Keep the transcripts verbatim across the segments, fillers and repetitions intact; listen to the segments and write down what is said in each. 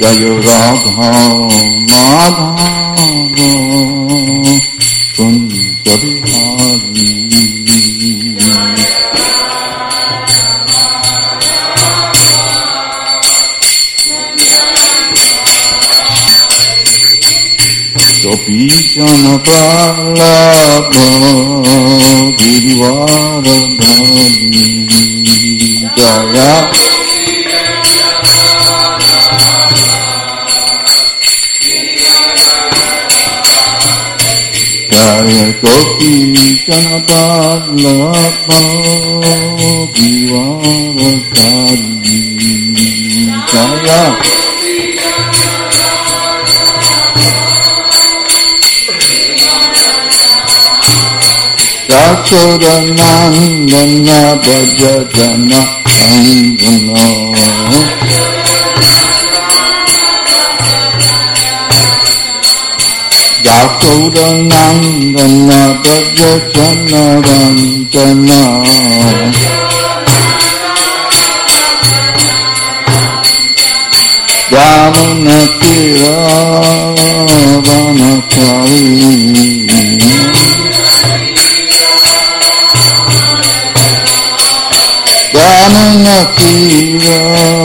Jaya Radha Madhava Kunja Bihari Gopijana Vallabha Girivaradhari Jaya Jaya Gopijana Vallabha Girivaradhari Jaya Yashoda Nandana Bhaja Jana Nandana Yashoda Nandana Bhaja Jana Nandana Yamuna Tira Vanachari Yamuna Tira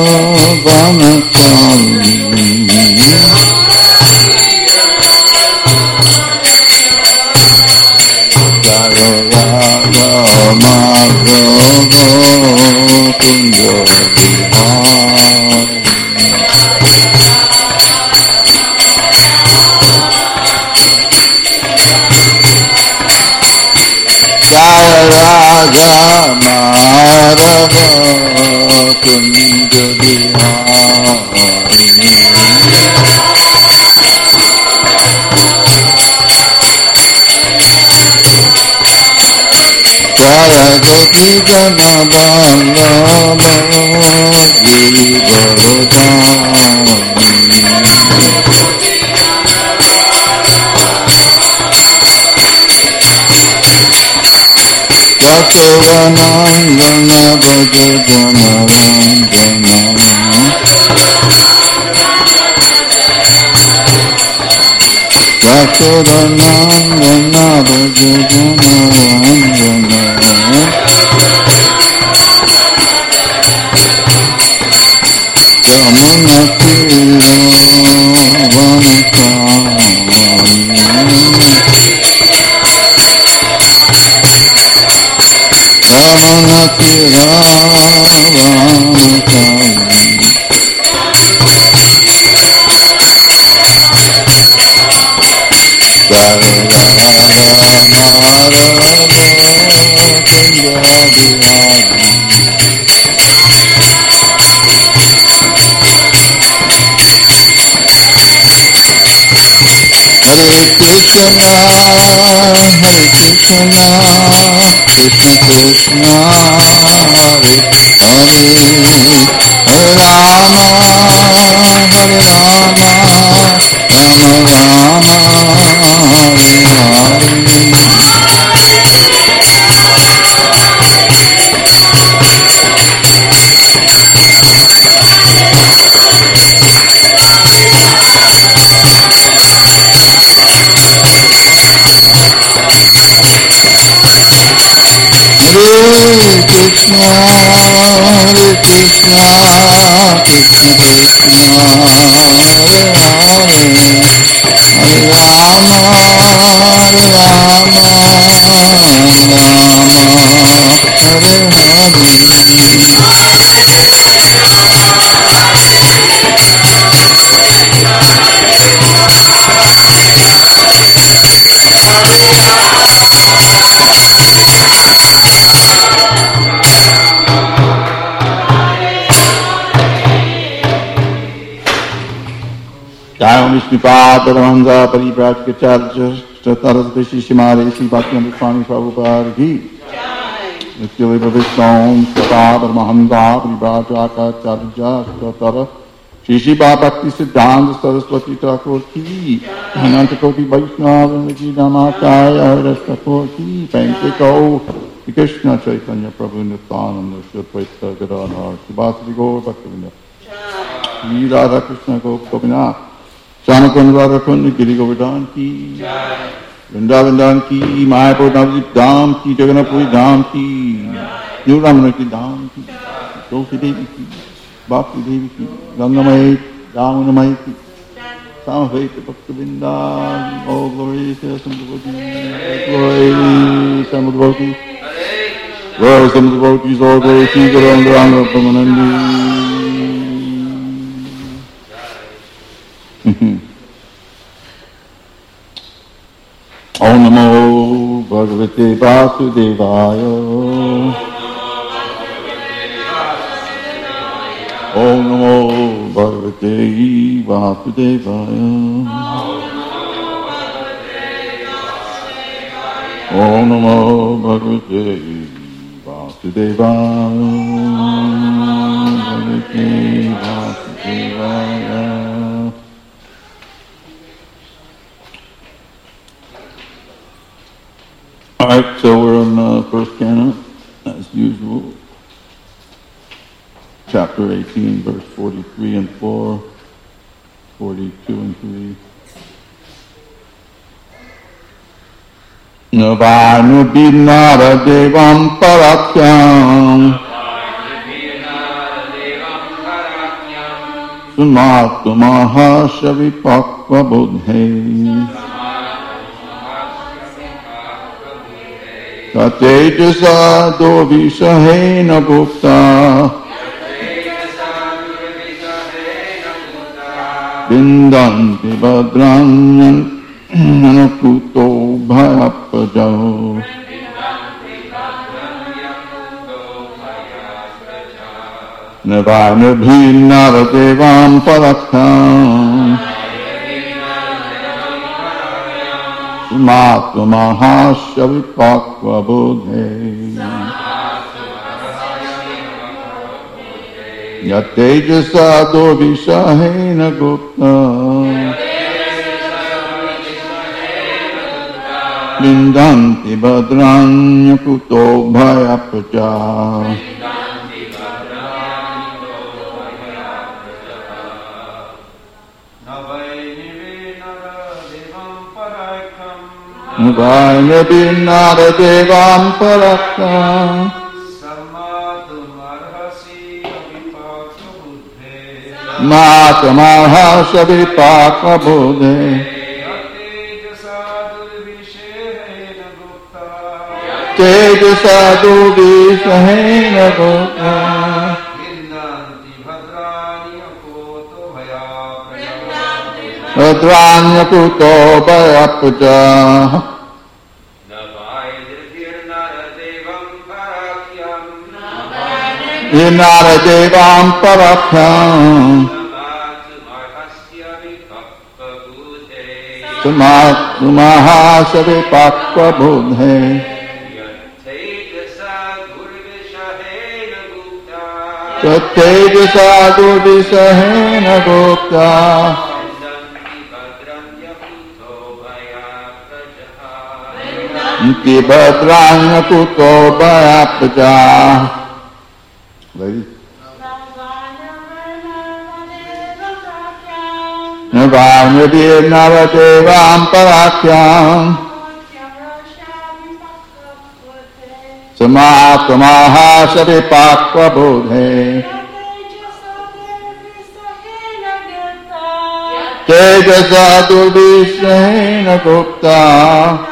Vanachari Jaya Radha Madhava Kunja Bihari Jaya Radha Madhava Kunja Bihari Jaya Gopijana Vallabha Girivaradhari Yashoda Nandana Bhaja Jana Nandana Yashoda Nandana Bhaja Jana Nandana Yamuna Tira Vanachari Yamuna Tira Vanachari Jaya Radha Madhava Kunja Bihari Hare Krishna, Hare Krishna, Krishna Krishna, Hare Hare, Hare Rama, Hare Rama, Rama Rama, Hare Hare. Hare Krishna, Hare Krishna, Krishna Krishna, Hare Hare, Hare Rama, Hare Rama, Jaya Vishnupada Paramahansa Parivrajkacharya Saraswati Shishimare Sri Bhaktivinoda Swami Prabhupada Ki Nityali Bhavistam Sata Paramahansa Parivrajkacharya Saraswati Shishiba Bhakti Siddhanta Saraswati Thakur Ki Ananta Koti Vaishnava Niki Namataya Haridas Thakur Ki Pankiko Krishna Chaitanya Prabhu Nityananda Shri Advaita Gadadhar Srivasadi Gaur Bhaktivinoda Shri Radha Krishna Gopinath, Shyamakund Radhakund Giri Govardhan ki, Vrindavan ki, Mayapur Navadip Dham ki, Jagannath Puri Dham ki, New Ramana ki Dham ki, Tulsi Devi ki, Bhakti Devi ki, Gangamai, Ramanamai ki, Samaveta Bhakta-vrinda, all glory to some devotees, glory to some devotees, glory to some devotees, all glory to Gauranga Ranga Brahmanandi. Om Namo Bhagavate Vasudevaya. Om Namo Bhagavate Vasudevaya. Om Namo Bhagavate Vasudevaya. Bhagavate Vasudevaya. Alright, so we're on the first canon, as usual. Chapter eighteen, verse forty-three and four, forty-two and three. Navanu Binara Devam Parakyam Sumatamaha Shavipakva Bodhe Tatejasa Dovisahena Bhukta Bindanti Badranyan Anakuto Bhayapajo Navanabhi Naradevam Parakham Sumatamaha Shavipakva Bodhe Yatejasa Dovisahena Gupta Lindanti Badranyakuto Bhayapacha Navaya Binara Devam Parakam Matamaha Shavipakva Bodhe Tejasa Dovisahena Gupta Adranyakuto Bhayapacha Vinara Devam Parakham Samatamaha Shavipakva Bodhe Tejasa Dovisahena Gupta Inti Badranyakuto Bhayapacha. Ladies. Navanya Naradevam Parakyam Samatamaha Shavipakva Bodhe Tejasa Dovisahena Gupta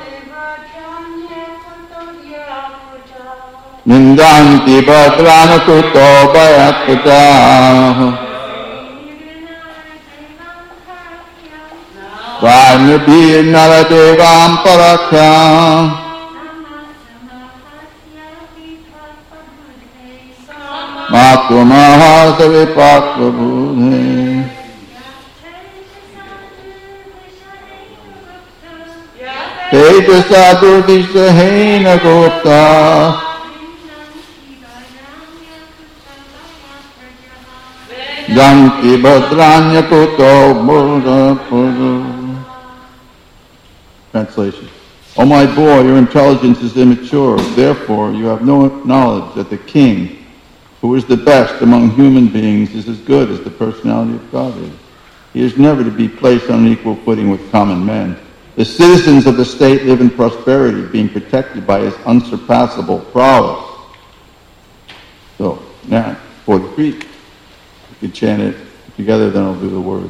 Nindanti Badranyakuto Bhayapacha Vanyabhi Naradevam Parakham Matamaha Shavipakva Bodhe Tejasa Dovisahena Gupta Yanti Badranyakuto Bhayapacha. Translation. Oh my boy, your intelligence is immature, therefore you have no knowledge that the king, who is the best among human beings, is as good as the personality of God is. He is never to be placed on an equal footing with common men. The citizens of the state live in prosperity, being protected by his unsurpassable prowess. So, now, forty-three. You can chant it together, then I'll do the words.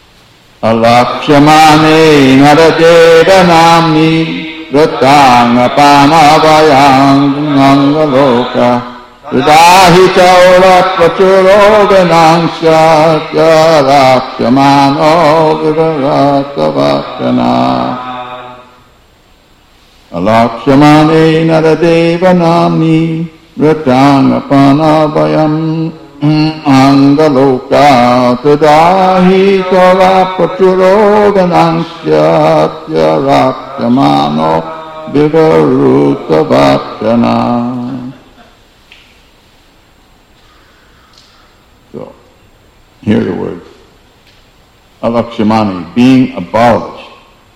Alakshamane naradeva namni ratanga panavayang angaloka Ridahi chaura prachuro ganangsha Yalakshamano vivaratavakana Alakshamane naradeva namni ratanga panavayam Angaloka tadahi kala prachuro ganansya rakshamano vivarutavakana. So, here are the words. Alakshamani, being abolished.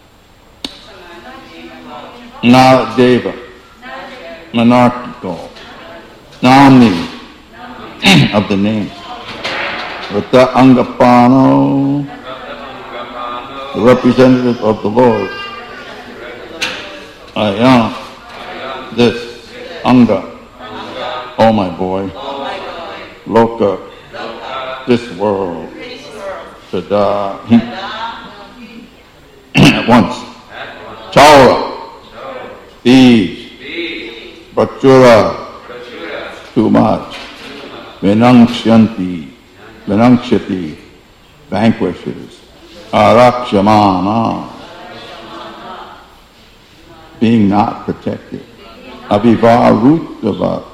Naradeva, monarchical. Namni, of the name. Rata Angapano, the representative of the Lord. Ayam, this, Anga, oh my boy. Loka, this world. Tada, at once. Chaura, thieves. Bachura, too much. Venangshanti, Venangshati, vanquishes. Arakshamana, being not protected. Avivarutavat,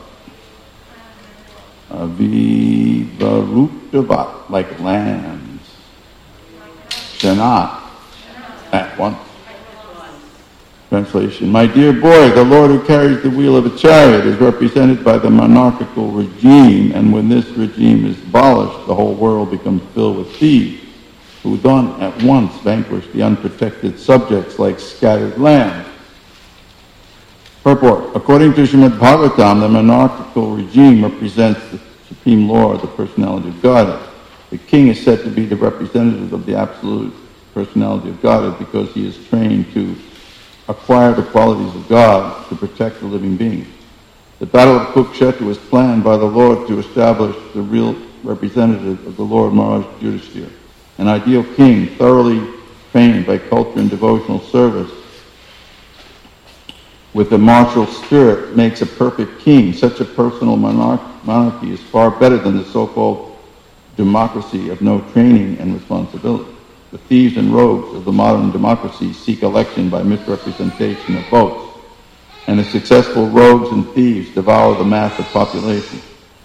Avivarutavat, like lambs. Shanat, at once. Translation, my dear boy, the Lord who carries the wheel of a chariot is represented by the monarchical regime, and when this regime is abolished, the whole world becomes filled with thieves, who then at once vanquish the unprotected subjects like scattered lambs. Purport, according to Srimad Bhagavatam, the monarchical regime represents the Supreme Lord, the personality of Godhead. The king is said to be the representative of the absolute personality of Godhead because he is trained to acquire the qualities of God to protect the living beings. The battle of Kurukshetra was planned by the Lord to establish the real representative of the Lord Maharaj Yudhishthira. An ideal king, thoroughly trained by culture and devotional service, with a martial spirit, makes a perfect king. Such a personal monarch- monarchy is far better than the so-called democracy of no training and responsibility. The thieves and rogues of the modern democracy seek election by misrepresentation of votes, and the successful rogues and thieves devour the mass of population.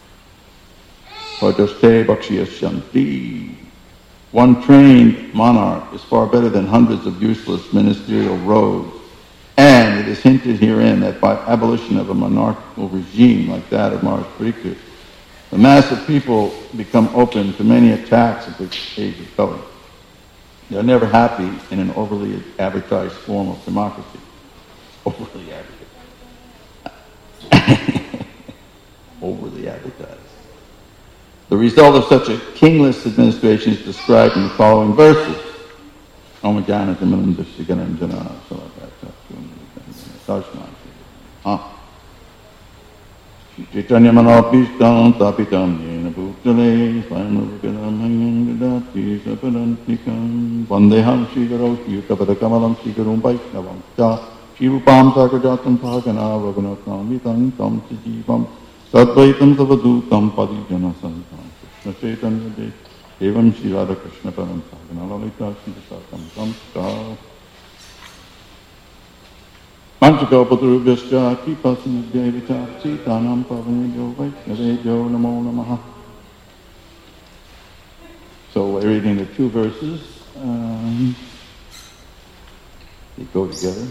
Padoste Bhakshiyashanti. One trained monarch is far better than hundreds of useless ministerial rogues, and it is hinted herein that by abolition of a monarchical regime like that of Maharaj Parikshit, the mass of people become open to many attacks at the age of Kali. They're never happy in an overly advertised form of democracy. Overly advertised. Overly advertised. The result of such a kingless administration is described in the following verses. Chaitanya Manopishtam Tapitam Yena Bhutale Swayanurukadam Hangangradati Sapadantikam Vandeham Shigaro Yukapatakamadam Shigarum Vaishnavam Cha Shivupam Sakrajatam Bhagana Raghunatham Vitam Tam Chijivam Sadvaitam Savadutam Padijana Santam Krishna Chaitanya De Evam Shri Radha Krishna Param Bhagana Lalita Shri Tam Cha Panchakalpatarubhyascha kripasinudhyayavita citanam pavanebhyo vaishnavebhyo namo namaha. So we're reading the two verses. Um, they go together.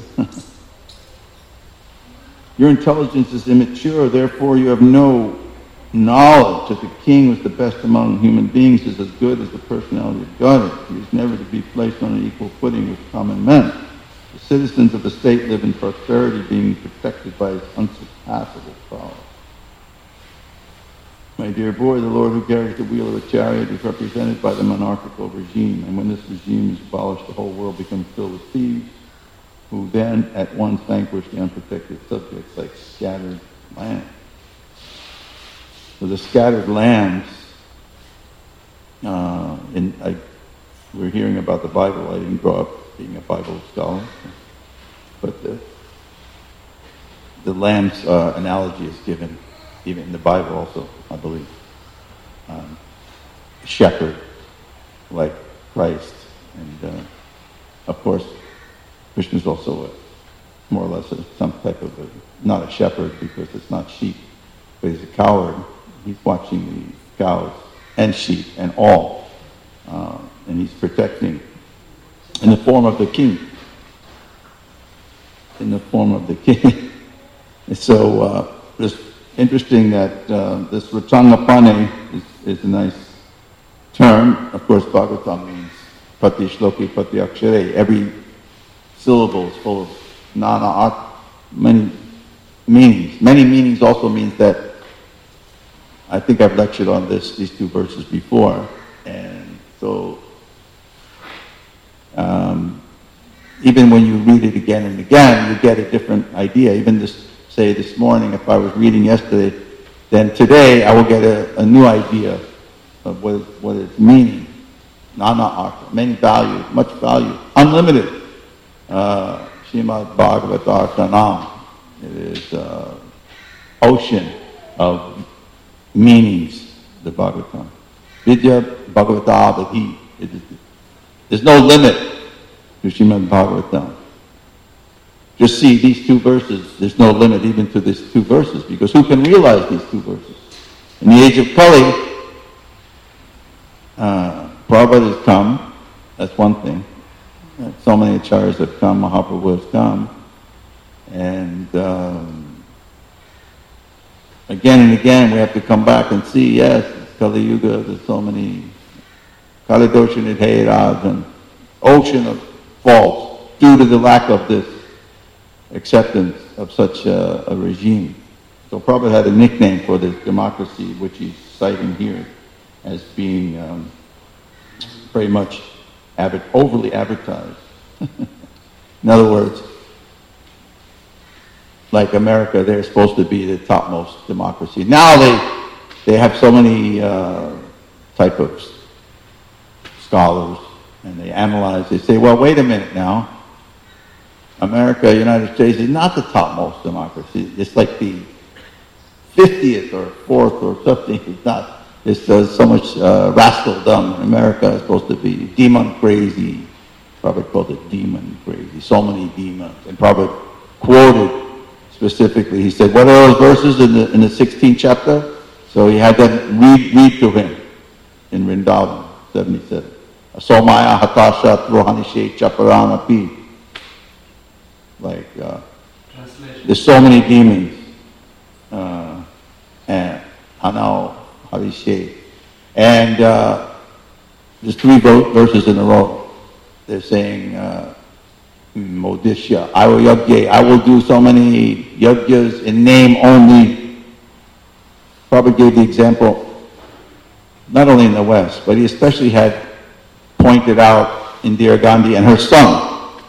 Your intelligence is immature, therefore you have no knowledge that the king was the best among human beings, is as good as the personality of God. He is never to be placed on an equal footing with common men. The citizens of the state live in prosperity, being protected by its unsurpassable power. My dear boy, the Lord who carries the wheel of a chariot is represented by the monarchical regime. And when this regime is abolished, the whole world becomes filled with thieves, who then at once vanquish the unprotected subjects like scattered lambs. So the scattered lambs, uh, in, I, we're hearing about the Bible. I didn't grow up being a Bible scholar, but the, the lamb's uh, analogy is given even in the Bible also, I believe. Um, shepherd, like Christ. And uh, of course, Krishna is also a, more or less a, some type of a, not a shepherd because it's not sheep, but he's a coward. He's watching the cows and sheep and all. Uh, and he's protecting in the form of the king. In the form of the king. And so uh, it's interesting that uh, this Rachangapane is, is a nice term. Of course, Bhagavatam means Pati Shloki Pati Akshare. Every syllable is full of nana art, many meanings. Many meanings also means that, I think I've lectured on this, these two verses before, and so um, even when you read it again and again, you get a different idea. Even this, say this morning, if I was reading yesterday, then today I will get a, a new idea of what, what it's meaning. Nana art, many value, much value, unlimited. Uh, Srimad Bhagavatartanam. It is uh, ocean of meanings, the Bhagavatam. Vidya Bhagavata Vidhi. There's no limit to Srimad Bhagavatam. Just see these two verses, there's no limit even to these two verses, because who can realize these two verses? In the age of Kali, uh, Prabhupada has come, that's one thing. So many acharyas have come, Mahaprabhu has come, and um, again and again we have to come back and see, yes, it's Kali Yuga, there's so many Kali Dosha Nidhayaraj, and ocean of faults due to the lack of this acceptance of such a, a regime. So Prabhupada had a nickname for this democracy, which he's citing here as being um, very much adver- overly advertised. In other words, like America, they're supposed to be the topmost democracy. Now they they have so many uh, type of scholars, and they analyze, they say, well, wait a minute now. America, United States is not the topmost democracy. It's like the fiftieth or fourth or something. It's not. It's uh, so much uh, rascaldom. America is supposed to be demon crazy. Probably called it demon crazy. So many demons. And probably quoted specifically. He said, what are those verses in the in the sixteenth chapter? So he had them read read to him in Vrindavan, seventy-seven. Somaya hatasha rohanishe chaparamapi. Like, uh, there's so many demons. Uh, and Hanao Harishe. And uh, there's three verses in a row. They're saying, uh, Modishya, I will yajna, I will do so many yajnas in name only. Probably gave the example, not only in the West, but he especially had pointed out Indira Gandhi and her son,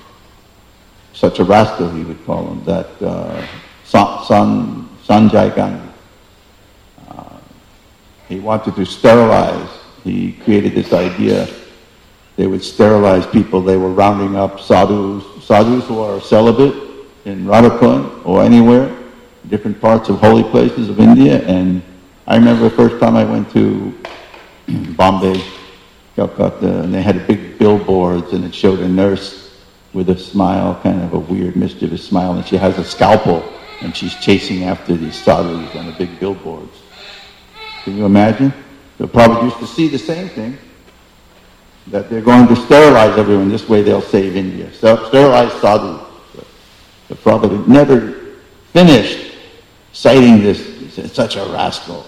such a rascal he would call him, that uh, son, Sanjay Gandhi. Uh, he wanted to sterilize. He created this idea they would sterilize people. They were rounding up sadhus, sadhus who are celibate in Radhakund or anywhere, different parts of holy places of India. And I remember the first time I went to Bombay, Calcutta, and they had big billboards, and it showed a nurse with a smile, kind of a weird, mischievous smile, and she has a scalpel, and she's chasing after these sadhus on the big billboards. Can you imagine? The Prabhupada used to see the same thing, that they're going to sterilize everyone. This way they'll save India. So, sterilize sadhus. The Prabhupada never finished citing this. He said, such a rascal.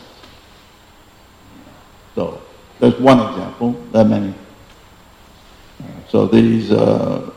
So, there's one example, that many. So these uh,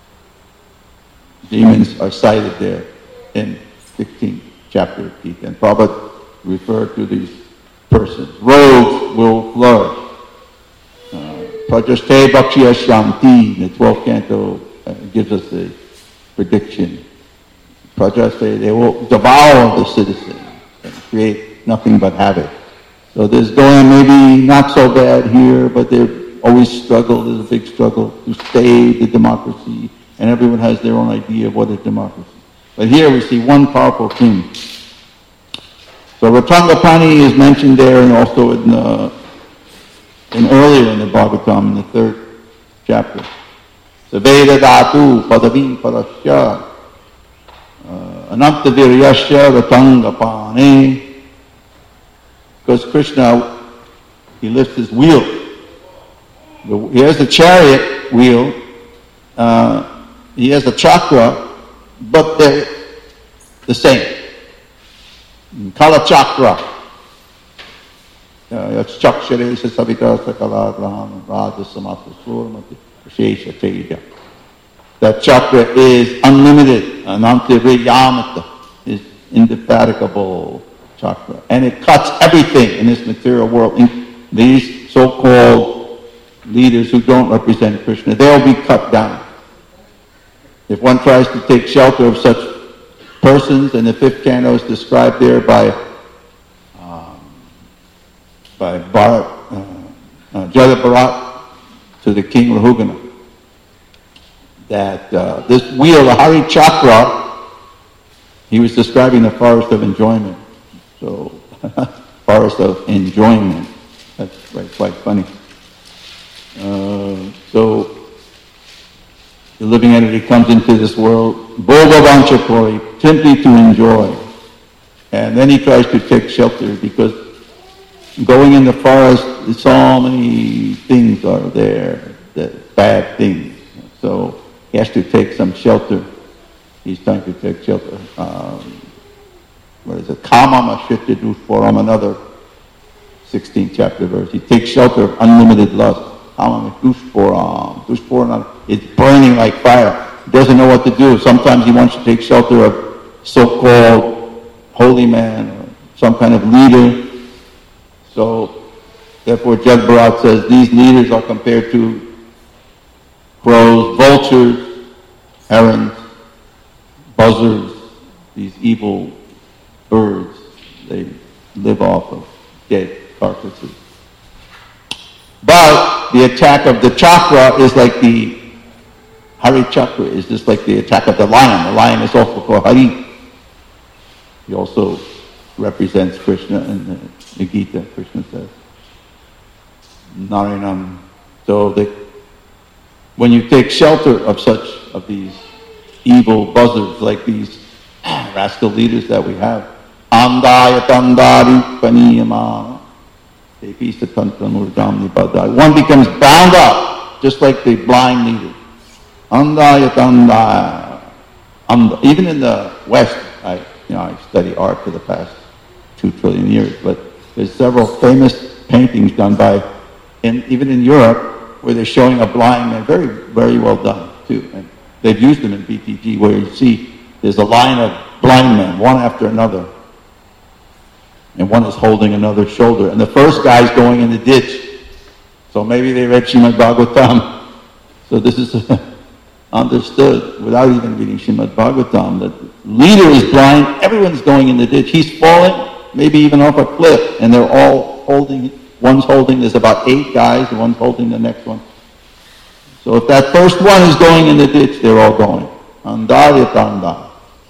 demons are cited there in sixteenth chapter of Gita. And Prabhupada referred to these persons. Rogues will flourish. Prajaste Bhakshya Shanti, the twelfth canto uh, gives us the prediction. Prajaste, they will devour the citizens and create nothing but havoc. So there's going maybe not so bad here, but they always struggle, there's a big struggle to save the democracy, and everyone has their own idea of what is democracy. But here we see one powerful king. So Ratangapani is mentioned there, and also in the And earlier in the Bhagavatam, in the third chapter, Saveda Dhatu Padavi Parasya Ananta Viryasya Ratangapane. Because Krishna, he lifts his wheel. He has the chariot wheel, uh, he has a chakra, but they're the same. Kala chakra. Chakshare Savita Sakala Graham Radha Samasa Surmati Shesha Teja. That chakra is unlimited, Ananta Yamata is indefatigable chakra. And it cuts everything in this material world. In these so-called leaders who don't represent Krishna, they'll be cut down. If one tries to take shelter of such persons, and the fifth canto is described there by by Bharat, uh, uh, Jaya Bharat to the king Rahugana, that uh, this wheel, the Hari Chakra, he was describing the forest of enjoyment. So, forest of enjoyment. That's right, quite funny. Uh, so, the living entity comes into this world, Bhoga Vanchakori, simply to enjoy. And then he tries to take shelter because going in the forest, so many things are there, that bad things. So he has to take some shelter. He's trying to take shelter. Um, what is it? Kamam Ashitya Dushparam, another sixteenth chapter verse. He takes shelter of unlimited lust. Kamam Dushparam. Dushparam is burning like fire. He doesn't know what to do. Sometimes he wants to take shelter of so-called holy man or some kind of leader. So, therefore, Jad Bharat says these leaders are compared to crows, vultures, herons, buzzards, these evil birds. They live off of dead carcasses. But the attack of the chakra is like the Hari Chakra is just like the attack of the lion. The lion is also called Hari. He also represents Krishna in the, the Gita. Krishna says, Narinam. So the, when you take shelter of such, of these evil buzzards, like these rascal leaders that we have, Andaya Tandari Paniyama, one becomes bound up, just like the blind leader. Andaya Tandaya. Even in the West, I, you know, I study art for the past two trillion years, but there's several famous paintings done by, in, even in Europe, where they're showing a blind man, very, very well done too. And they've used them in B T G, where you see there's a line of blind men, one after another, and one is holding another's shoulder, and the first guy's going in the ditch. So maybe they read Srimad Bhagavatam. So this is understood without even reading Srimad Bhagavatam, that the leader is blind, everyone's going in the ditch, he's falling, maybe even off a cliff, and they're all holding, one's holding, there's about eight guys, and one's holding the next one. So if that first one is going in the ditch, they're all going. Andaryatanda.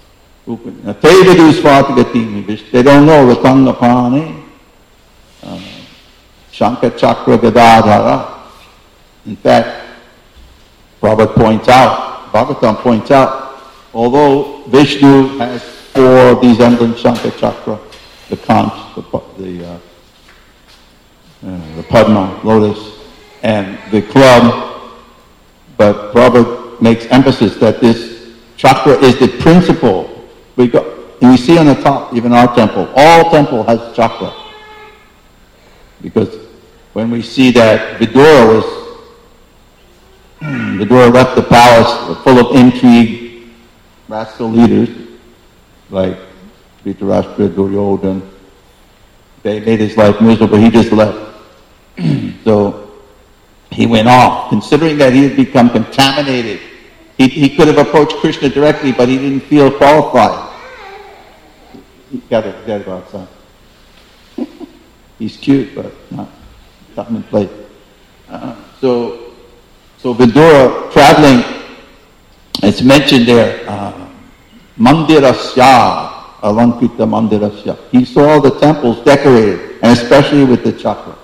They don't know Ratangapane, uh, Shankha Chakra Gadadhara. In fact, Prabhupada points out, Bhagavatam points out, although Vishnu has four of these emblems, Shankha Chakra, the conch, the, the, uh, uh, the Padma, lotus, and the club, but Prabhupada makes emphasis that this chakra is the principle. We, go, we see on the top, even our temple, all temple has chakra. Because when we see that Vidura was, Vidura left the palace full of intrigue, rascal leaders, like Dhritarashtra, Duryodhana, Okay, made his life miserable. He just left. So he went off, considering that he had become contaminated. He, he could have approached Krishna directly, but he didn't feel qualified. He got to, got to go outside. He's cute, but not something in place. Uh, so, so Vidura traveling, it's mentioned there, uh, Mandirasya, Alankita Mandirasya. He saw the temples decorated, and especially with the chakra.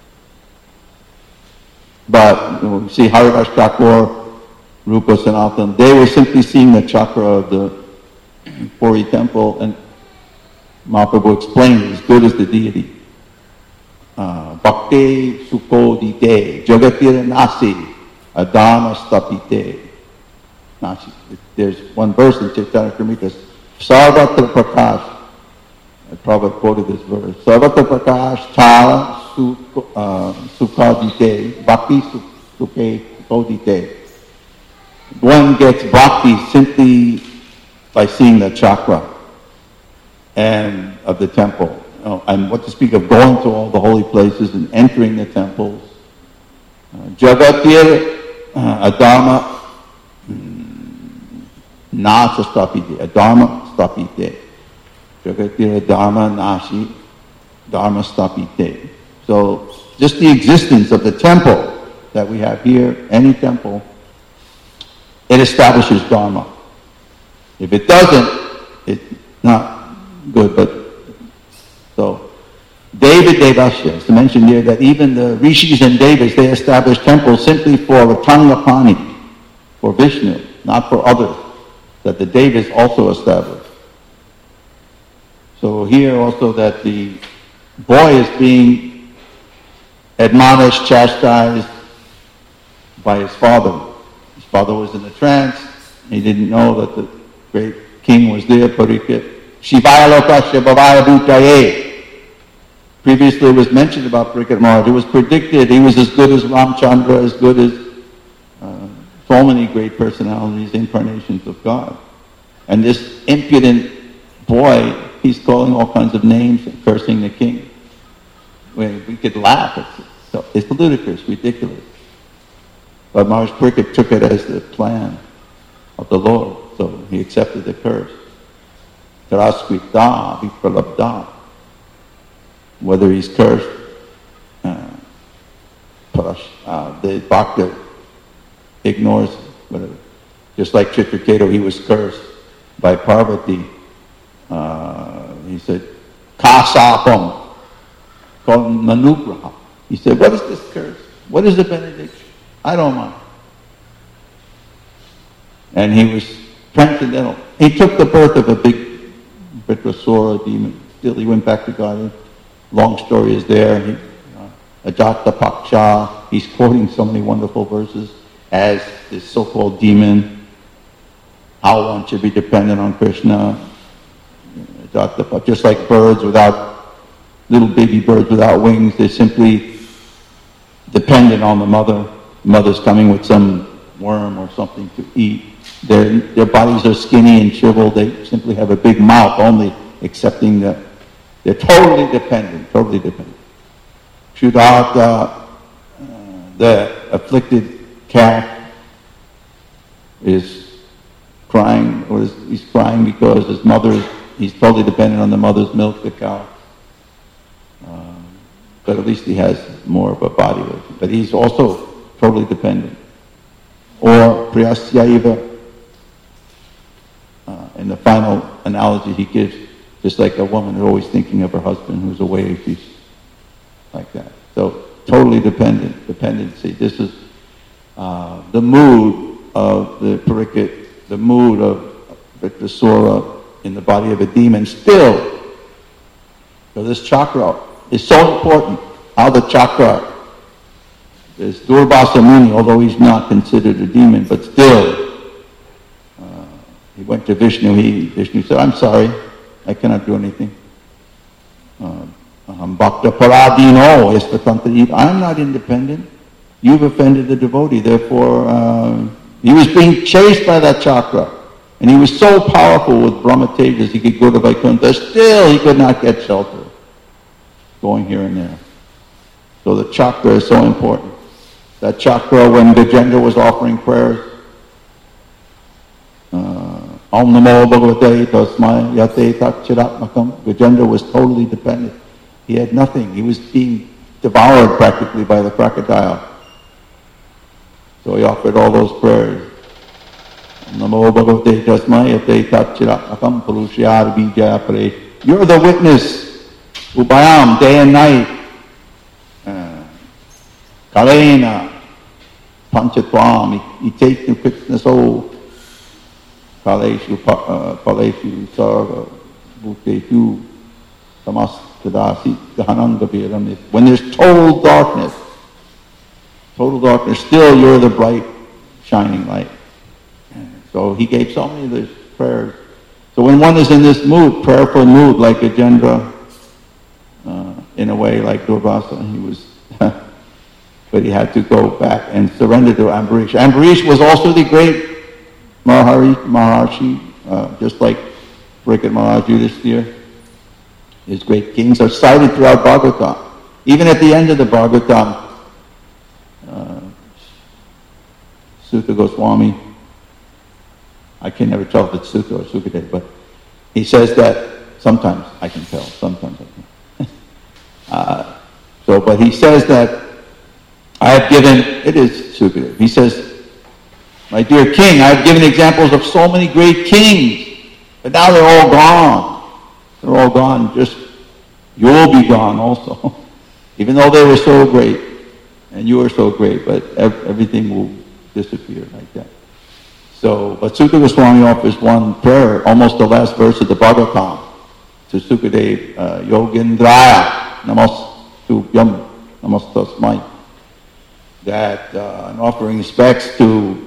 But you know, we see Haridas Thakur, Rupa Sanatan, they were simply seeing the chakra of the Puri temple, and Mahaprabhu explained, as good as the deity. Uh, Bhakti Sukodite, Jagatir Nasi, Adama Stapite. Nasi. There's one verse in Chaitanya Charitamrita, Sarvatra Prakash. Prabhupada quoted this verse. Sarvatra Prakash Tara Sukadite, Bhakti Sukodite. One gets bhakti simply by seeing the chakra and of the temple. Oh, and what to speak of going to all the holy places and entering the temples. Jagatir uh, Adharma Nasa Stapite. Adharma Stapite. Jagatir Adharma Nasi Dharma Stapite. So just the existence of the temple that we have here, any temple, it establishes Dharma. If it doesn't, it's not good. But so, David Devasya, it's mentioned here that even the Rishis and Devas, they established temples simply for Ratangapani, for Vishnu, not for others, that the Devas also established. So here also that the boy is being admonished, chastised by his father. His father was in a trance. He didn't know that the great king was there, Parikshit. Shivaya Lokasya Bhavaya Bhutaye. Previously it was mentioned about Parikshit Maharaj. It was predicted he was as good as Ramchandra, as good as uh, so many great personalities, incarnations of God. And this impudent boy, he's calling all kinds of names and cursing the king. We, we could laugh. It's, so, it's ludicrous, ridiculous. But Maharaj Parikshit took it as the plan of the Lord, so he accepted the curse. Taraskrita vipralabdha. Whether he's cursed, uh, uh, the Bhakta ignores whatever. Just like Chitraketu, he was cursed by Parvati. Uh, he said, Kasapam, called Manugraha. He said, what is this curse? What is the benediction? I don't mind. And he was transcendental. He took the birth of a big Vritrasura demon. Still, he went back to God. Long story is there. He, uh, Ajata Paksha, he's quoting so many wonderful verses as this so-called demon, how one should be dependent on Krishna. Ajata Paksha, just like birds without, little baby birds without wings, they're simply dependent on the mother. The mother's coming with some worm or something to eat. Their, their bodies are skinny and shriveled. They simply have a big mouth, only accepting the... They're totally dependent, totally dependent. Shuddhartha, uh, the afflicted calf, is crying, or is, he's crying because his mother, he's totally dependent on the mother's milk, the cow. Uh, but at least he has more of a body with him. But he's also totally dependent. Or Priyasyaiva, uh, in the final analogy he gives, just like a woman who's always thinking of her husband who's away, she's like that. So totally dependent, dependency. This is uh, the mood of the Parikshit, the mood of Vritrasura in the body of a demon still. So this chakra is so important. How the chakra, this Durvasa Muni, although he's not considered a demon, but still, uh, he went to Vishnu. He, Vishnu said, I'm sorry, I cannot do anything. I'm Bhakta Paradino, Esvatantari. I'm not independent. You've offended the devotee. Therefore, uh, he was being chased by that chakra. And he was so powerful with Brahma Tejas, he could go to Vaikuntha. Still, he could not get shelter. going here and there. So the chakra is so important. That chakra, when Gajendra was offering prayers, uh, Om Namo Bhagavate Tasmai Yate Takchiratmakam, Gajendra was totally dependent. He had nothing. He was being devoured practically by the crocodile. So he offered all those prayers. Namo Bhagavate Tasmai Yate Takchiratmakam Purushyar Vijaya Paresh. You're the witness, Ubayam, day and night. Kalena, Panchatvam, Itetnu Krishnaso, Kaleshu, Paleshu, Sarva, Bhuteshu, Tamastadasi, Gahanangaviram. When there's total darkness, total darkness, still you're the bright, shining light. So he gave so many of those prayers. So when one is in this mood, prayerful mood, like Gajendra, uh, in a way like Durvasa, he was... but he had to go back and surrender to Ambarish. Ambarish was also the great Mahari, Maharshi, uh, just like Parikshit Maharaj Yudhishthira. His great kings are cited throughout Bhagavatam. Even at the end of the Bhagavatam, uh, Sutta Goswami, I can never tell if it's Sutta or Sukadeva, but he says that sometimes I can tell, sometimes I can. uh, so, but he says that I have given, it is Sukadeva, he says, my dear king, I have given examples of so many great kings, but now they're all gone. They're all gone, just, you'll be gone also. Even though they were so great, and you are so great, but ev- everything will disappear like that. So, but Sutta Goswami offers one prayer, almost the last verse of the Bhagavatam, to Sukadeva, uh, Yogendraya, Namastubhyam, Namastasmai. That uh, in offering respects to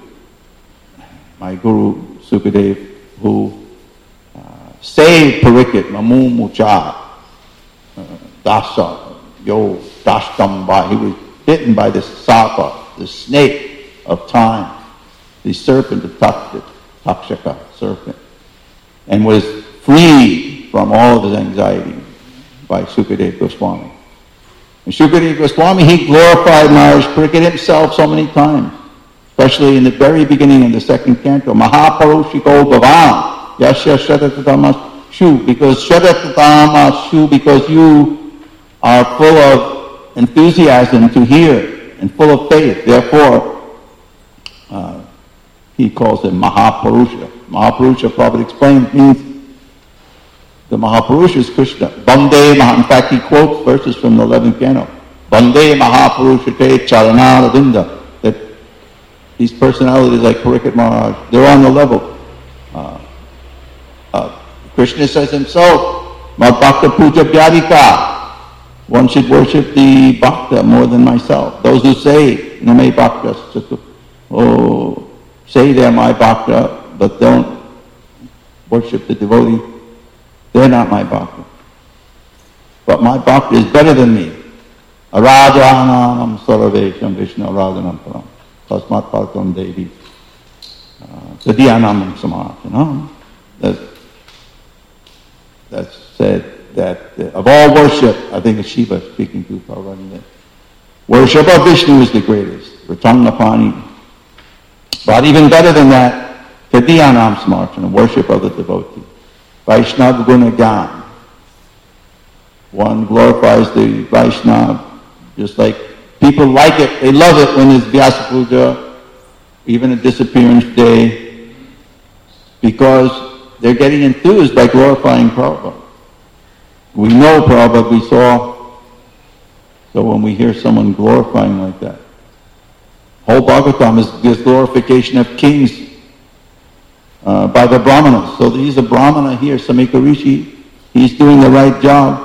my Guru Sukadeva, who uh, saved Parikshit, Mamu Mucha, uh, Dasa, Yo, Dashtamba. He was bitten by the Sapa, the snake of time, the serpent of Takshaka, serpent, and was freed from all of his anxiety by Sukadeva Goswami. And Sukadeva Goswami, he glorified Maharaj Parikshit himself so many times, especially in the very beginning of the second canto. Mahaparushiko Bhavan, Yasya Shadatatam Shu, because Shadatatam Shu, because you are full of enthusiasm to hear and full of faith. Therefore, uh, he calls him Mahapurusha. Mahapurusha, Prabhupada explained, means the Mahapurusha is Krishna. Bande Maha, in fact, he quotes verses from the eleventh canto. Bande Mahapurusha te Charanaradinda. That these personalities like Parikshit Maharaj, they're on the level. Uh, uh, Krishna says himself, Ma Bhakta Puja Vyadika. One should worship the Bhakta more than myself. Those who say, Name Bhakta, oh, say they're my Bhakta, but don't worship the devotee. They're not my Bhakta. But my Bhakta is better than me. Arajanam Saravesham Vishnu Arajanam Param. Tasmat Partam Devi. Sadhyanam Samat. You know? That, that's said that uh, of all worship, I think it's Shiva speaking to Prabhupada. Worship of Vishnu is the greatest. Ratannapani. But even better than that, Sadhyanam Samartana, worship of the devotee. Vaishnava Guna Gyan. One glorifies the Vaishnava, just like people like it, they love it when it's Vyasa Puja, even a disappearance day, because they're getting enthused by glorifying Prabhupada. We know Prabhupada, we saw, so when we hear someone glorifying like that, whole Bhagavatam is this glorification of kings Uh, by the Brahmanas. So he's a Brahmana here, Samika Rishi. He's doing the right job.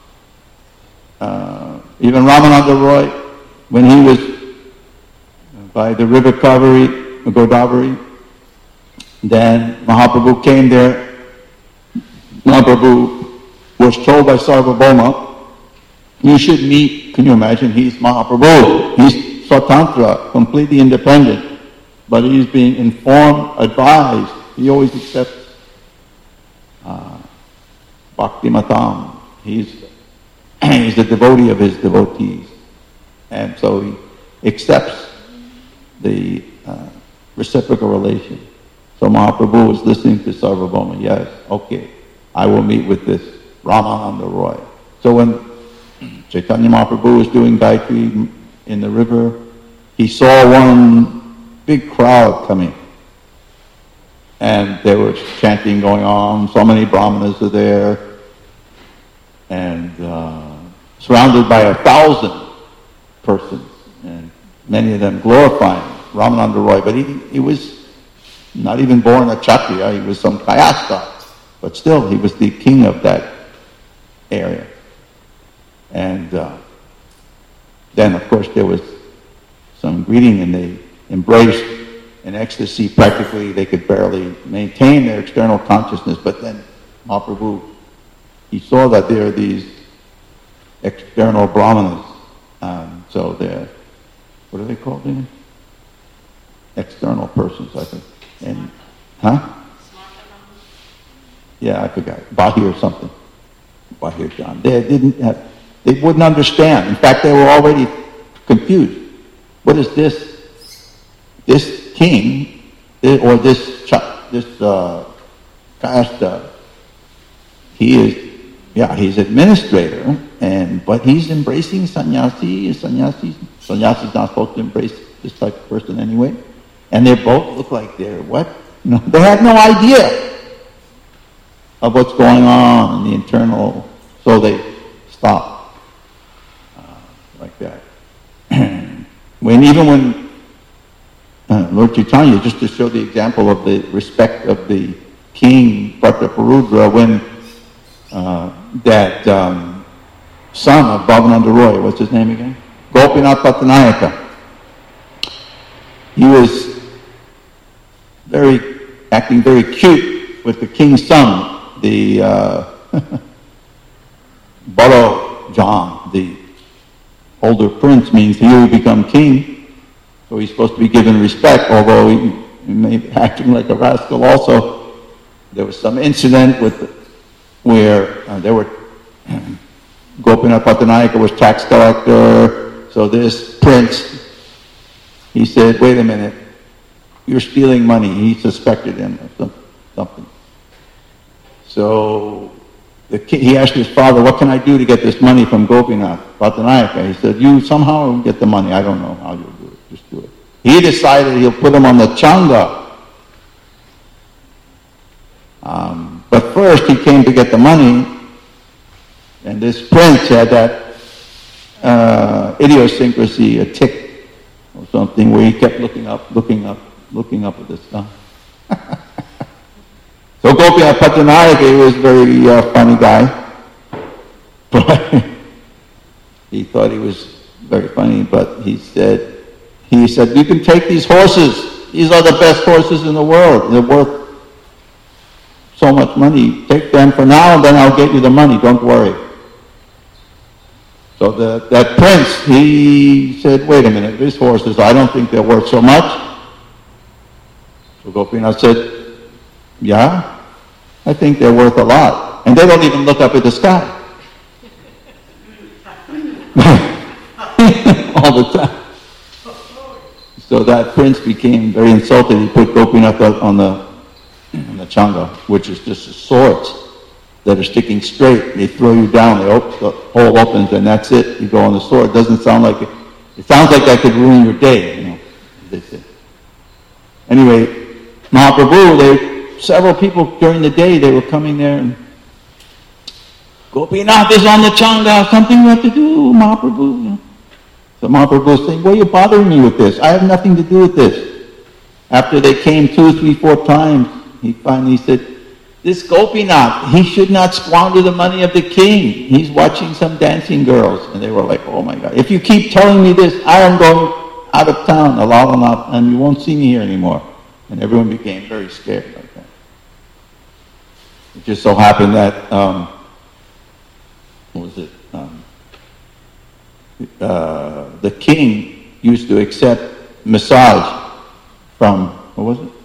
Uh, even Ramananda Roy, when he was by the river Kaveri, Godavari, then Mahaprabhu came there. Mahaprabhu was told by Sarvabhauma, you should meet, can you imagine, he's Mahaprabhu. He's Swatantra, completely independent. But he's being informed, advised. He always accepts uh, Bhakti Matam. He's he's a devotee of his devotees. And so he accepts the uh, reciprocal relation. So Mahaprabhu was listening to Sarvabhauma. Yes, okay, I will meet with this Ramananda Roy. So when Chaitanya Mahaprabhu was doing Gayatri in the river, he saw one big crowd coming. And there was chanting going on, so many brahmanas are there, and uh, surrounded by a thousand persons, and many of them glorifying Ramananda Roy, but he, he was not even born a Kshatriya, he was some Kayastha, but still he was the king of that area. And uh, then of course there was some greeting and they embraced in ecstasy. Practically they could barely maintain their external consciousness, but then Mahaprabhu, he saw that there are these external brahmanas, um, so they're, what are they called again? External persons, I think. And, huh? Yeah, I forgot. Bahi or something. Bahi John. They didn't have, they wouldn't understand. In fact, they were already confused. What is this? This king, or this, this, uh, Kayastha, he is, yeah, he's administrator, and, but he's embracing sannyasi, sannyasi, sannyasi's not supposed to embrace this type of person anyway. And they both look like they're what? You know, they have no idea of what's going on in the internal, so they stop uh, like that. when even when uh, Lord Chaitanya, just to show the example of the respect of the king Prataparudra, when uh, that um, son of Bhavananda Roy, what's his name again? Gopinath Pattanayaka. He was very, acting very cute with the king's son, the uh, Baro John, the older prince, means he will become king, so he's supposed to be given respect, although he, he may be acting like a rascal also. There was some incident with where uh, there were, Gopinath Pattanayaka was tax collector, so this prince, he said, wait a minute, you're stealing money. He suspected him of something. So the king, he asked his father, what can I do to get this money from Gopinath Pattanayaka? He said, you somehow get the money. I don't know how you'll do it. Just do it. He decided he'll put him on the Changa. Um, but first he came to get the money, and this prince had that uh, idiosyncrasy, a tick or something, where he kept looking up, looking up, looking up at the sky. So Gopinath Pattanayaka was a very uh, funny guy. But he thought he was very funny, but he said, he said, you can take these horses. These are the best horses in the world. They're worth so much money. Take them for now, and then I'll get you the money. Don't worry. So the, that prince, he said, wait a minute, these horses, I don't think they're worth so much. So Gopinath said, yeah, I think they're worth a lot. And they don't even look up at the sky. All the time. So that prince became very insulted. He put Gopinath on the, on the Changa, which is just swords that are sticking straight. They throw you down, they open, the hole opens, and that's it. You go on the sword. It doesn't sound like it. It sounds like that could ruin your day, you know, they say. Anyway, Mahaprabhu, they, several people during the day, they were coming there and Gopinath is on the Changa, something we have to do, Mahaprabhu. You know. So Mahaprabhu is saying, why are you bothering me with this? I have nothing to do with this. After they came two, three, four times, he finally said, this Gopinath, he should not squander the money of the king. He's watching some dancing girls. And they were like, oh my God, if you keep telling me this, I am going out of town, Alalath, and you won't see me here anymore. And everyone became very scared like that. It just so happened that, um, what was it? Um, uh, the king used to accept massage from, what was it?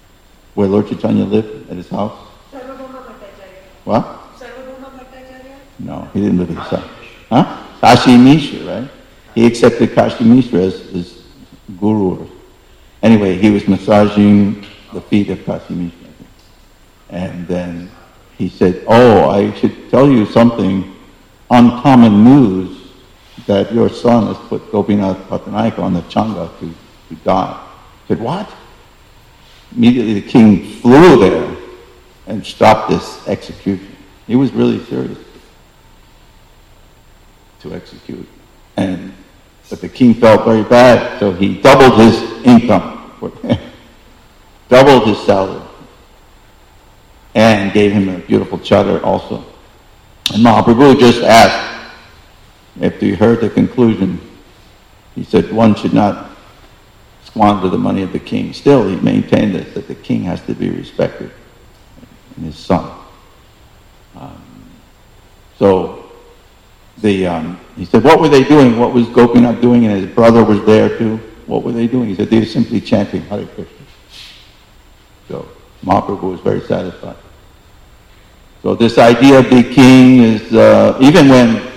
Where Lord Chaitanya lived at his house? What? No, he didn't live with his son. Huh? Kashi Mishra, right? He accepted Kashi Mishra as his guru. Anyway, he was massaging the feet of Kashi Mishra. And then he said, oh, I should tell you something, uncommon news, that your son has put Gopinath Patanaika on the Changa to, to die. I said, what? Immediately the king flew there and stopped this execution. He was really serious to execute. And but the king felt very bad, so he doubled his income, doubled his salary, and gave him a beautiful charter also. And Mahaprabhu just asked, after he heard the conclusion, he said one should not squander the money of the king. Still, he maintained this, that the king has to be respected, and his son. Um, so, the um, he said, what were they doing? What was Gopinath doing? And his brother was there too. What were they doing? He said, they were simply chanting Hare Krishna. So, Mahaprabhu was very satisfied. So this idea of the king is, uh, even when,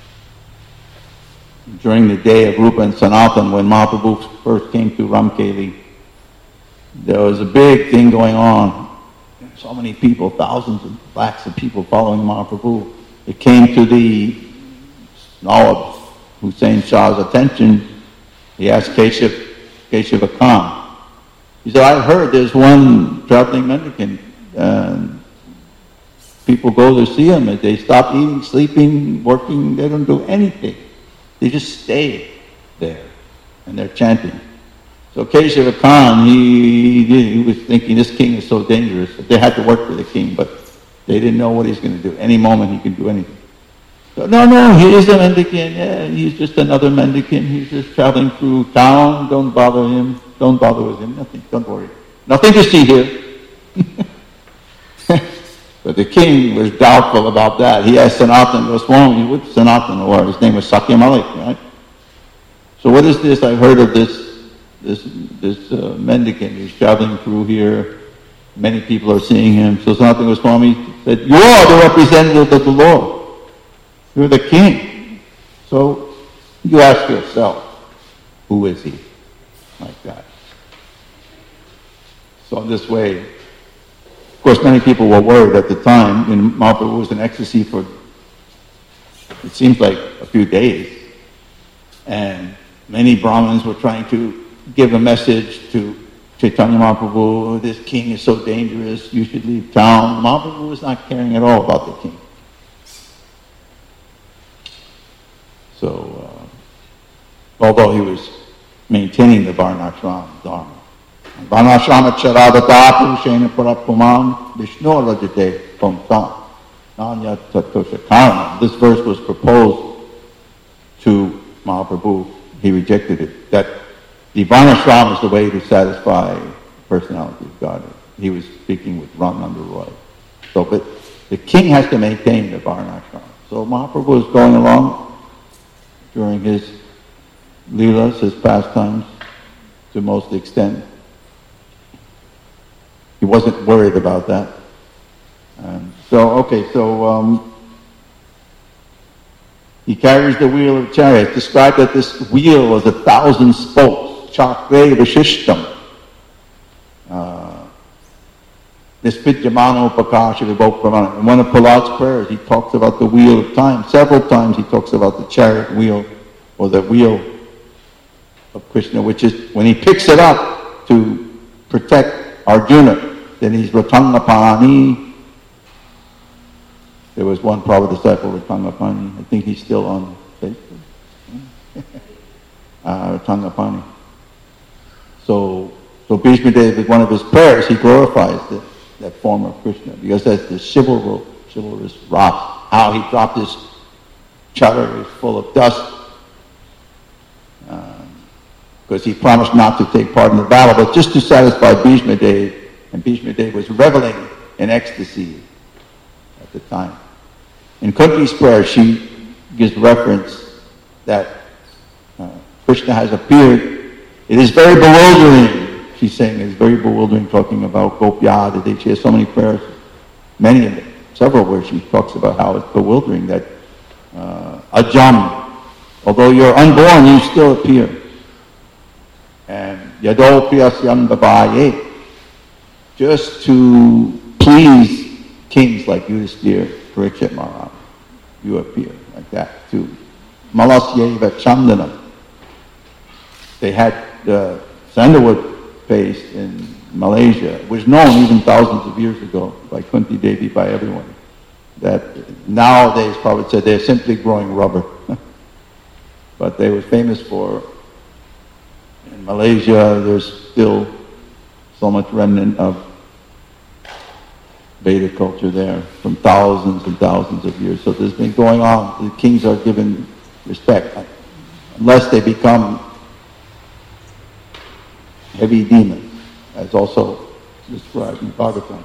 during the day of Rupa and Sanatan, when Mahaprabhu first came to Ramkeli, there was a big thing going on. So many people, thousands and lakhs of people following Mahaprabhu. It came to the Nawab Hussain Shah's attention. He asked Keshav, Keshava Khan. He said, I heard there's one traveling mendicant, and people go to see him, and they stop eating, sleeping, working, they don't do anything. They just stay there, and they're chanting. So Keshava Khan, he, he was thinking, this king is so dangerous. They had to work for the king, but they didn't know what he's going to do. Any moment he can do anything. So, no, no, he is a mendicant. Yeah, he's just another mendicant. He's just traveling through town. Don't bother him. Don't bother with him. Nothing. Don't worry. Nothing to see here. But the king was doubtful about that. He asked Sanatan Goswami, what Sanatan or his name was Sakya Malik, right? So what is this? I've heard of this this this uh, mendicant. He's traveling through here. Many people are seeing him. So Sanatan Goswami said, you are the representative of the Lord. You're the king. So you ask yourself, who is he? Like that. So in this way, of course, many people were worried at the time, and Mahaprabhu was in ecstasy for, it seems like, a few days. And many Brahmins were trying to give a message to Chaitanya Mahaprabhu, this king is so dangerous, you should leave town. Mahaprabhu was not caring at all about the king. So, uh, although he was maintaining the Varnashram Dharma. Varnashrama charadata purushena parapumam vishnu rajate pumtam nanya tatosha karanam. This verse was proposed to Mahaprabhu. He rejected it. That the Varnashram is the way to satisfy the personality of God. He was speaking with Ramananda Roy. So, but the king has to maintain the Varnashram. So Mahaprabhu is going along during his leelas, his pastimes, to most extent. He wasn't worried about that. Um, so, okay, so um, he carries the wheel of chariot. It's described that this wheel was a thousand spokes, chakre vishishtam. Nispijamano pakasha vibhokramana. In one of Prahlad's prayers, he talks about the wheel of time. Several times he talks about the chariot wheel, or the wheel of Krishna, which is when he picks it up to protect Arjuna. Then he's Ratangapani. There was one Prabhupada disciple, Ratangapani. I think he's still on Facebook. uh, Ratangapani. So, so Bhishma Deva, with one of his prayers, he glorifies the, that form of Krishna, because that's the chivalrous, chivalrous Ras. How he dropped his chadar is full of dust, because um, he promised not to take part in the battle, but just to satisfy Bhishma Deva. And Bhishma Deva was reveling in ecstasy at the time. In Kunti's prayer, she gives reference that uh, Krishna has appeared. It is very bewildering, she's saying. It's very bewildering, talking about Gopya, that she has so many prayers, many of them. several where she talks about how it's bewildering that uh, Ajam, although you're unborn, you still appear. And Yado Priyasyam Babaye, just to please kings like Yudhisthira, Parikshit Maharaj, you appear like that too. Malasyeva Chandanam. They had the sandalwood paste in Malaysia. It was known even thousands of years ago by Kunti Devi, by everyone, that nowadays probably said they're simply growing rubber. But they were famous for, in Malaysia, there's still so much remnant of Vedic culture there from thousands and thousands of years. So there's been going on. The kings are given respect, unless they become heavy demons, as also described in Bhagavatam.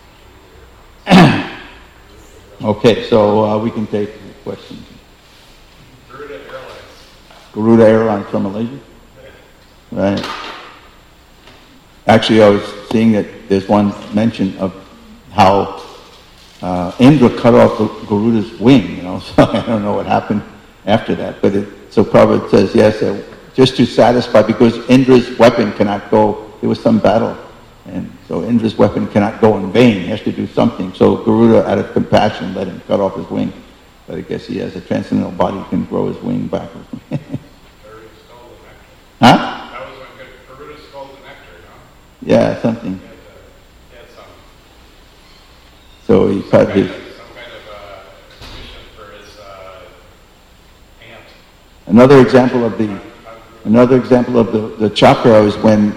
Okay, so uh, we can take questions. Garuda Airlines. Garuda Airlines from Malaysia? Right. Actually, I was seeing that there's one mention of how uh, Indra cut off Garuda's wing, you know, so I don't know what happened after that. But it, so Prabhupada says, yes, uh, just to satisfy, because Indra's weapon cannot go, there was some battle, and so Indra's weapon cannot go in vain, he has to do something. So Garuda, out of compassion, let him cut off his wing. But I guess he has a transcendental body, he can grow his wing backwards. Garuda stole the nectar. Huh? That was when Garuda stole the nectar, no? Yeah, something. He had, to, he had some, So he some, cut kind his... of, some kind of uh, mission for his uh, aunt. Another example of the another example of the, the chakra is when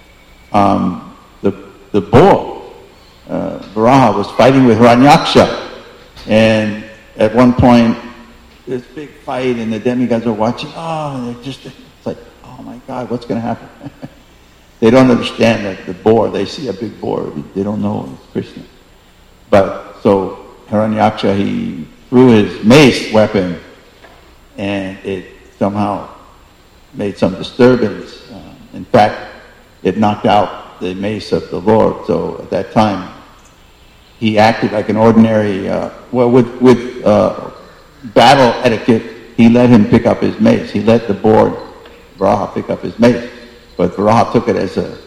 um, the the boar, uh, Varaha, was fighting with Hiranyaksha, and at one point this big fight, and the demigods are watching. Oh, and they're just it's like, oh my God, what's going to happen? They don't understand that the boar. They see a big boar. They don't know it's Krishna. But so Hiranyaksha, he threw his mace weapon, and it somehow made some disturbance. Uh, in fact, it knocked out the mace of the Lord. So at that time, he acted like an ordinary, uh, well, with, with uh, battle etiquette, he let him pick up his mace. He let the boar, Varaha, pick up his mace. But Varaha took it as a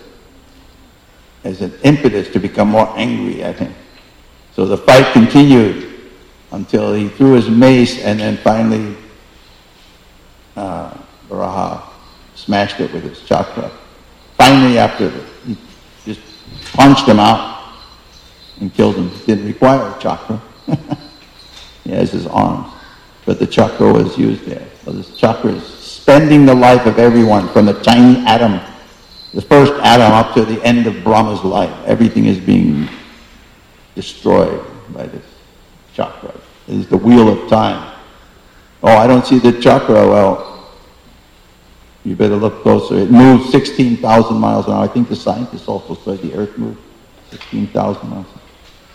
as an impetus to become more angry at him. So the fight continued until he threw his mace, and then finally uh, Varaha smashed it with his chakra. Finally, after the, he just punched him out and killed him. He didn't require a chakra. He has his arms, but the chakra was used there. So this chakra is spending the life of everyone, from the tiny atom, the first atom, up to the end of Brahma's life. Everything is being destroyed by this chakra. It is the wheel of time. Oh, I don't see the chakra. Well, you better look closer. It moves sixteen thousand miles an hour. I think the scientists also said the Earth moved sixteen thousand miles an hour.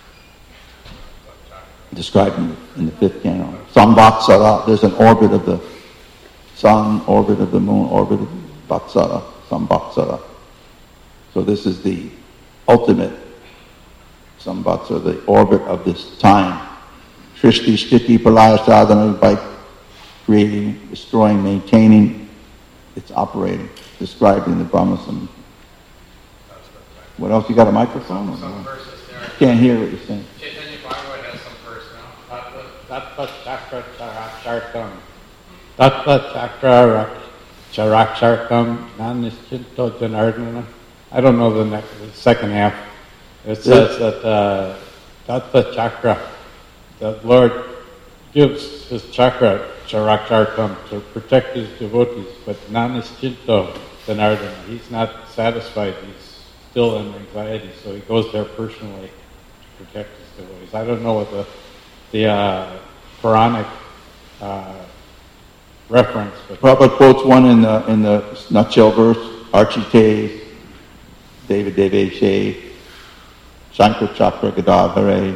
Described in the, in the fifth canto. Samvatsara, there's an orbit of the sun, orbit of the moon, orbit of Vatsara, Samvatsara. So this is the ultimate Samvatsara, the orbit of this time. Shrishti, Sthiti, Pralaya Sadhana, by creating, destroying, maintaining, it's operating, described in the Brahma Samhita. What else? You got a microphone? Some verses there. Can't hear what you're saying. Chaitanya Bhagavad has some verse now. Tattva Chakra Charakshakam. Tattva Chakra Charakshakam Nanischinto Janardana. I don't know the, next, the second half. It says that uh, Tattva Chakra, the Lord gives his chakra, Charaksharkam, to protect his devotees, but Nanischinto Janardana. He's not satisfied. He's still in anxiety, so he goes there personally to protect his devotees. I don't know what the the uh, Quranic uh, reference. But Prabhupada quotes one in the in the nutshell verse: Archite, Deva Deveshe, Shankar Chakra Gadadhare.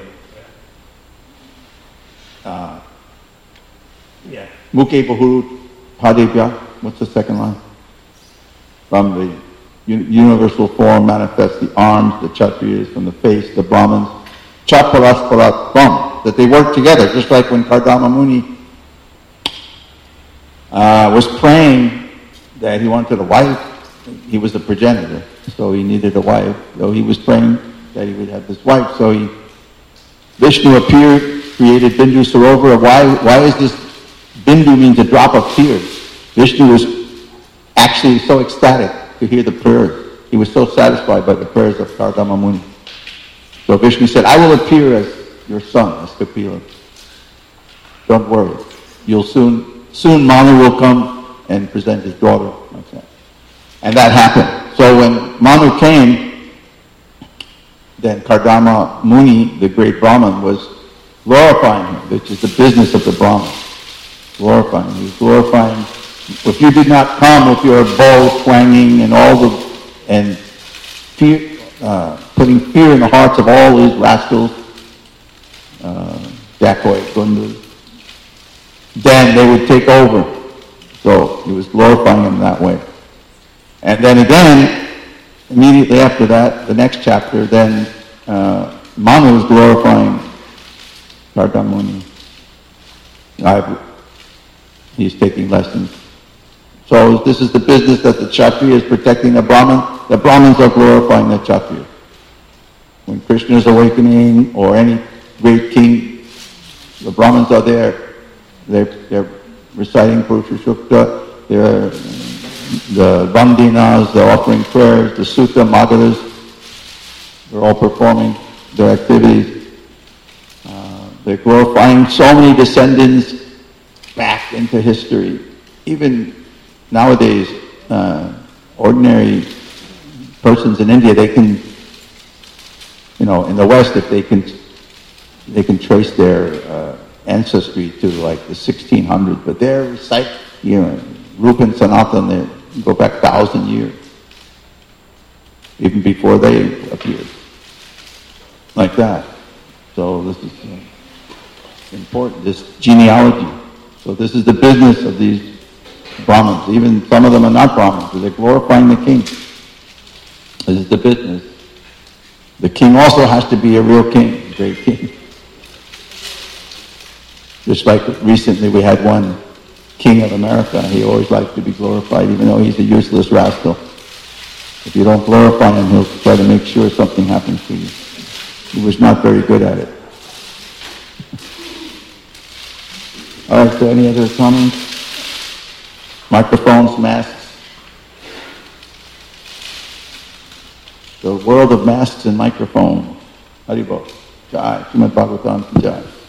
Uh, yeah. Mukhe Bahurut Padebhya. What's the second line? From the un- universal form manifests the arms, the Kshatriyas, from the face, the Brahmins. Chaparasparatam, that they work together, just like when Kardama Muni uh, was praying that he wanted a wife. He was the progenitor, so he needed a wife. So he was praying that he would have this wife. So he, Vishnu appeared, created Bindu Sarovar. Why, why is this? Bindu means a drop of tears. Vishnu was actually so ecstatic to hear the prayers. He was so satisfied by the prayers of Kardama Muni. So Vishnu said, I will appear as your son, as Kapila. Don't worry. You'll soon, soon Manu will come and present his daughter. Like that. And that happened. So when Manu came, then Kardama Muni, the great Brahman, was glorifying him, which is the business of the Brahman. Glorifying. He was glorifying. If you did not come with your bow twanging and all the, and fear, uh, putting fear in the hearts of all these rascals, uh, dacoit, gundas, then they would take over. So he was glorifying him that way. And then again, immediately after that, the next chapter, then uh, Manu was glorifying Kardama Muni. He's taking lessons. So this is the business that the Kshatriya is protecting the Brahman. The Brahmins are glorifying the Kshatriya. When Krishna is awakening, or any great king, the Brahmins are there. They're, they're reciting Purusha Sukta, they're the Vandinas, they're offering prayers, the Sutta, Madhuras, they're all performing their activities. Uh, they're glorifying so many descendants back into history. Even nowadays, uh, ordinary persons in India, they can, you know, in the West, if they can, they can trace their uh, ancestry to like the sixteen hundreds, but they're recite, you know, Rupa and Sanatan, they go back a thousand years, even before they appeared, like that. So this is uh, important, this genealogy. So this is the business of these Brahmins. Even some of them are not Brahmins, but they're glorifying the king. This is the business. The king also has to be a real king, a great king. Just like recently we had one king of America. He always likes to be glorified, even though he's a useless rascal. If you don't glorify him, he'll try to make sure something happens to you. He was not very good at it. All right, so any other comments? Microphones, masks. The world of masks and microphones. Haribol. Jai. Srimad Bhagavatam. Jai.